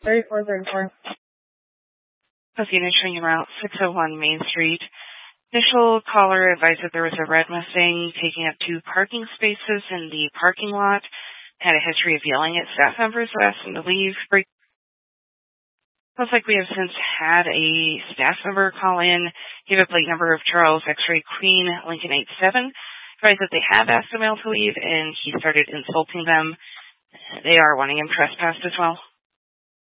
34. Pasadena showing route 601 Main Street. Initial caller advised that there was a red Mustang taking up 2 parking spaces in the parking lot. Had a history of yelling at staff members who asked them to leave. Looks like we have since had a staff member call in, gave a plate number of Charles X-Ray Queen Lincoln 87, advised that they have asked the male to leave, and he started insulting them. They are wanting him trespassed as well.